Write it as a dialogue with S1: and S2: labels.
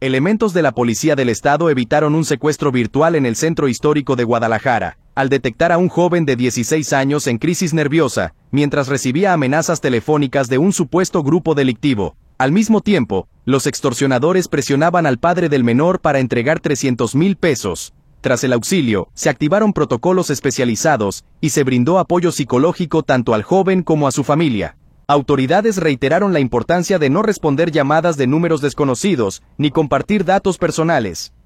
S1: Elementos de la Policía del Estado evitaron un secuestro virtual en el centro histórico de Guadalajara, al detectar a un joven de 16 años en crisis nerviosa, mientras recibía amenazas telefónicas de un supuesto grupo delictivo. Al mismo tiempo, los extorsionadores presionaban al padre del menor para entregar 300,000 pesos. Tras el auxilio, se activaron protocolos especializados y se brindó apoyo psicológico tanto al joven como a su familia. Autoridades reiteraron la importancia de no responder llamadas de números desconocidos, ni compartir datos personales.